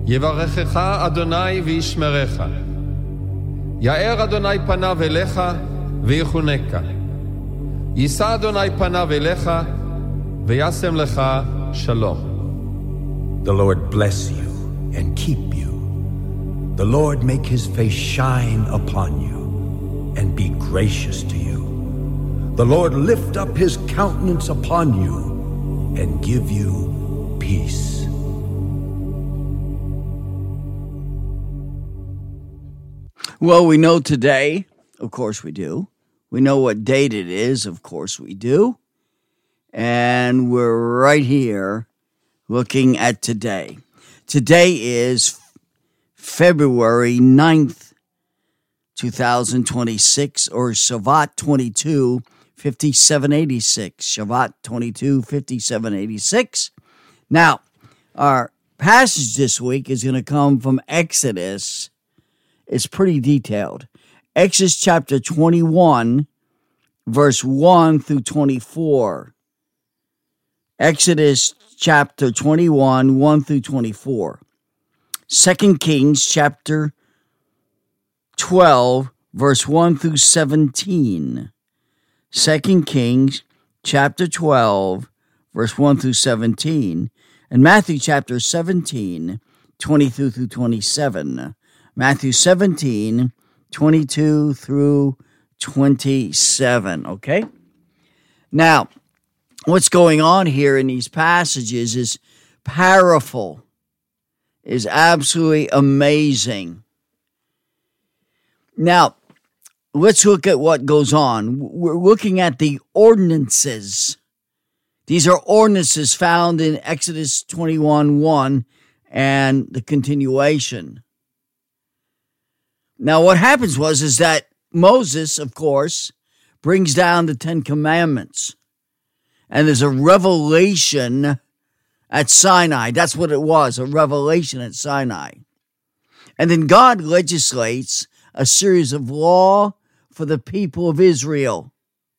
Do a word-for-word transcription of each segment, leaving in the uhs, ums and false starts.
יברכך אדוני וישמרך. יאר אדוני פניו אליך ויחונקה. יישא אדוני פניו אליך וישם לך שלום. The Lord bless you and keep you. The Lord make his face shine upon you and be gracious to you. The Lord lift up his countenance upon you and give you peace. Well, we know today, of course we do. We know what date it is, of course we do. And we're right here looking at today. Today is February ninth, twenty twenty-six, or Shavat twenty-two fifty-seven eighty-six. Shavat twenty-two fifty-seven eighty-six. Now, our passage this week is going to come from Exodus. It's pretty detailed. Exodus chapter twenty-one, verse one through twenty-four. Exodus chapter twenty-one, one through twenty-four. Second Kings chapter twelve, verse one through seventeen. Second Kings chapter twelve, verse one through seventeen. And Matthew chapter seventeen, twenty-two through twenty-seven. Matthew seventeen, twenty-two through twenty-seven, okay? Now, what's going on here in these passages is powerful, is absolutely amazing. Now, let's look at what goes on. We're looking at the ordinances. These are ordinances found in Exodus twenty-one one and the continuation. Now, what happens was is that Moses, of course, brings down the Ten Commandments. And there's a revelation at Sinai. That's what it was, a revelation at Sinai. And then God legislates a series of law for the people of Israel.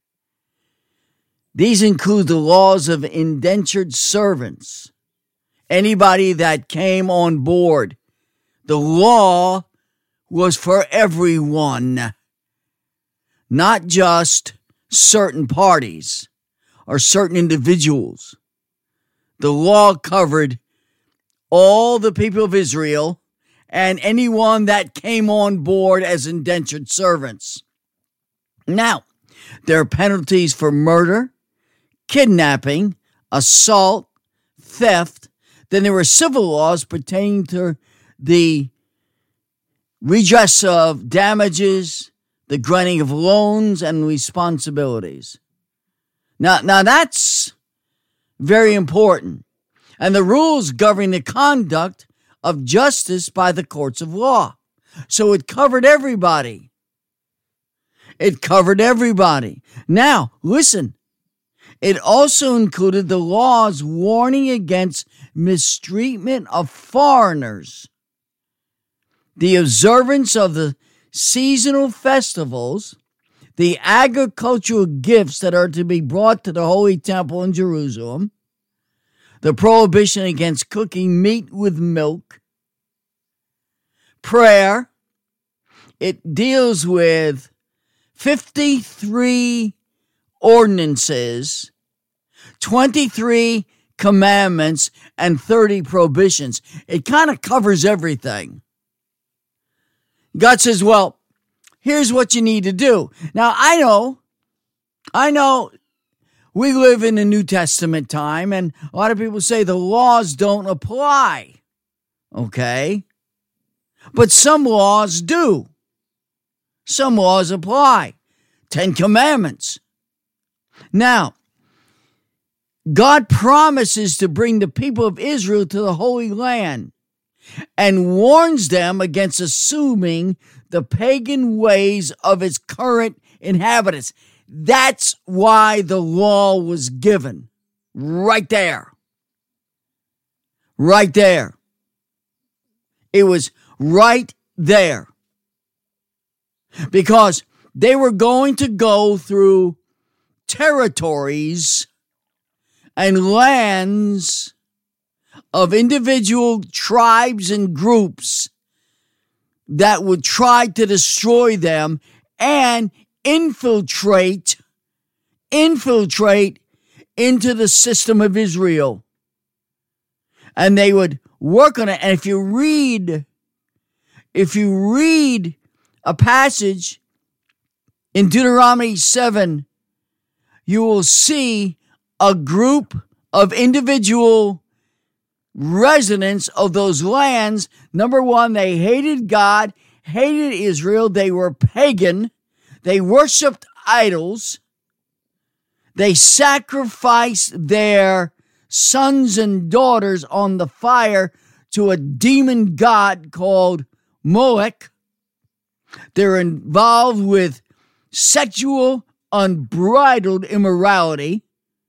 These include the laws of indentured servants, anybody that came on board. The law was for everyone, not just certain parties or certain individuals. The law covered all the people of Israel and anyone that came on board as indentured servants. Now, there are penalties for murder, kidnapping, assault, theft. Then there were civil laws pertaining to the redress of damages, the granting of loans, and responsibilities. Now, now that's very important. And the rules govern the conduct of justice by the courts of law. So it covered everybody. It covered everybody. Now, listen. It also included the laws warning against mistreatment of foreigners, the observance of the seasonal festivals, the agricultural gifts that are to be brought to the Holy Temple in Jerusalem, the prohibition against cooking meat with milk, prayer. It deals with fifty-three ordinances, twenty-three commandments, and thirty prohibitions. It kind of covers everything. God says, well, here's what you need to do. Now, I know, I know we live in the New Testament time, and a lot of people say the laws don't apply, okay? But some laws do. Some laws apply. Ten Commandments. Now, God promises to bring the people of Israel to the Holy Land and warns them against assuming the pagan ways of its current inhabitants. That's why the law was given. Right there. Right there. It was right there. Because they were going to go through territories and lands of individual tribes and groups that would try to destroy them and infiltrate, infiltrate into the system of Israel. And they would work on it. And if you read, if you read a passage in Deuteronomy seven, you will see a group of individual residents of those lands. Number one, they hated God, hated Israel. They were pagan. They worshiped idols. They sacrificed their sons and daughters on the fire to a demon god called Molech. They're involved with sexual, unbridled immorality.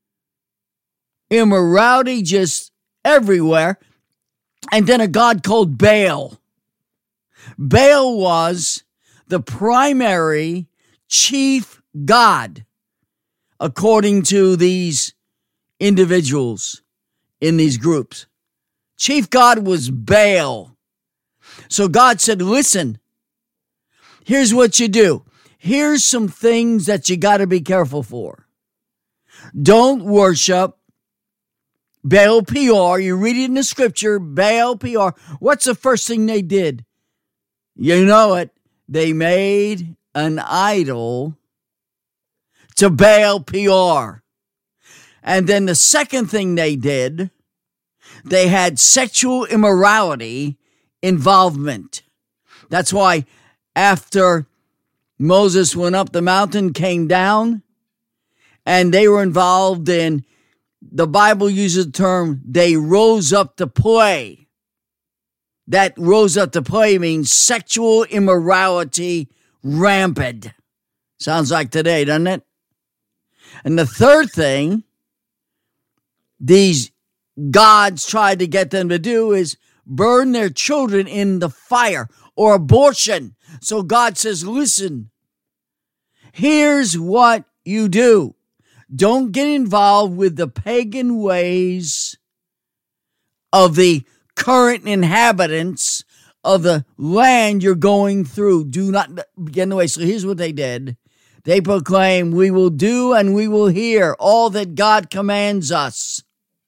Immorality just everywhere. And then a god called Baal. Baal was the primary chief god, according to these individuals in these groups. Chief god was Baal. So God said, listen, here's what you do. Here's some things that you got to be careful for. Don't worship Baal Peor. You read it in the scripture, Baal Peor. What's the first thing they did? You know it. They made an idol to Baal Peor. And then the second thing they did, they had sexual immorality involvement. That's why after Moses went up the mountain, came down, and they were involved in, the Bible uses the term, they rose up to play. That rose up to play means sexual immorality rampant. Sounds like today, doesn't it? And the third thing these gods tried to get them to do is burn their children in the fire, or abortion. So God says, listen, here's what you do. Don't get involved with the pagan ways of the current inhabitants of the land you're going through. Do not get in the way. So here's what they did. They proclaim, we will do and we will hear all that God commands us.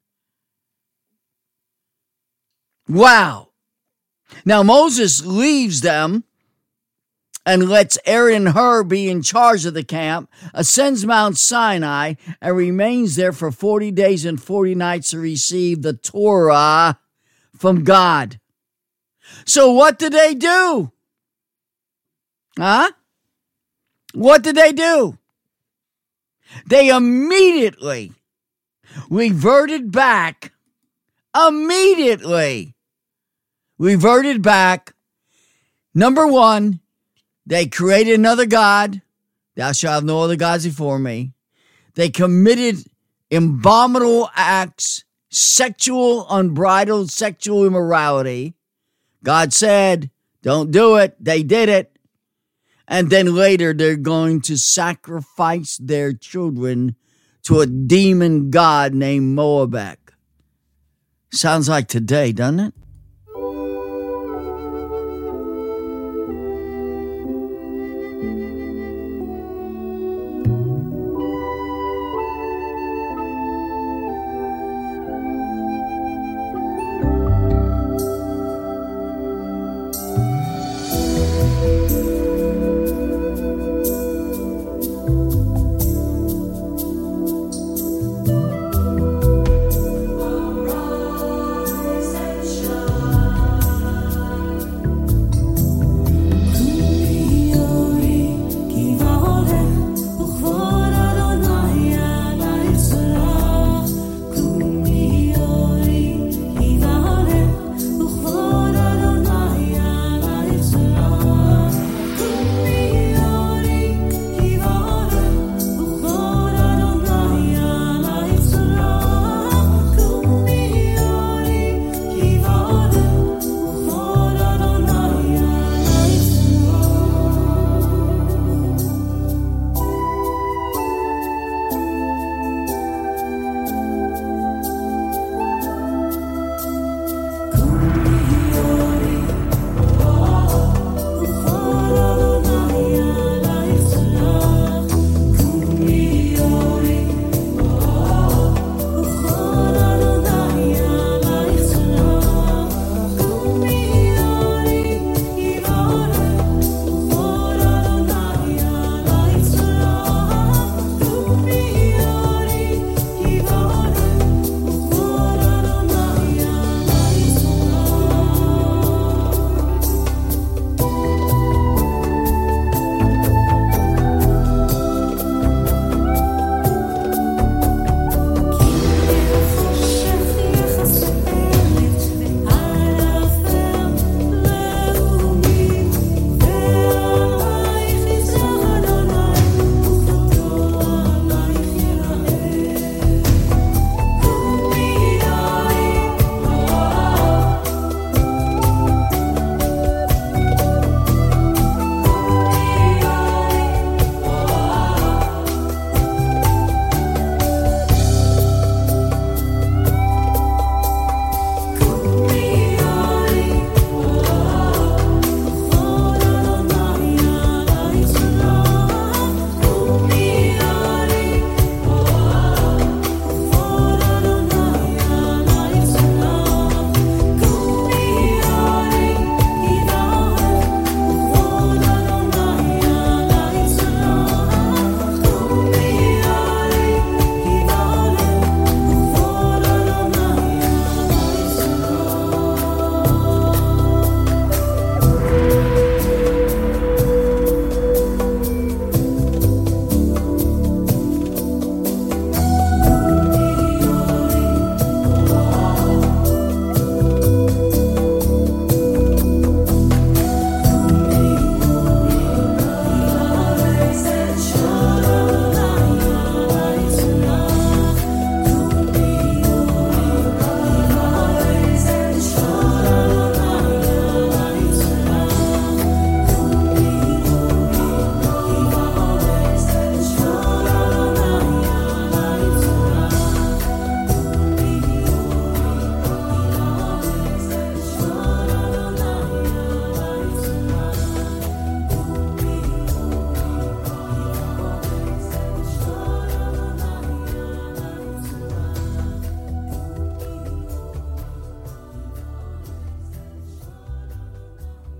Wow. Now Moses leaves them and lets Aaron and Hur be in charge of the camp, ascends Mount Sinai, and remains there for forty days and forty nights to receive the Torah from God. So what did they do? Huh? What did they do? They immediately reverted back, immediately reverted back. Number one, they created another god. Thou shalt have no other gods before me. They committed abominable acts, sexual, unbridled sexual immorality. God said, don't do it. They did it. And then later they're going to sacrifice their children to a demon god named Moabek. Sounds like today, doesn't it?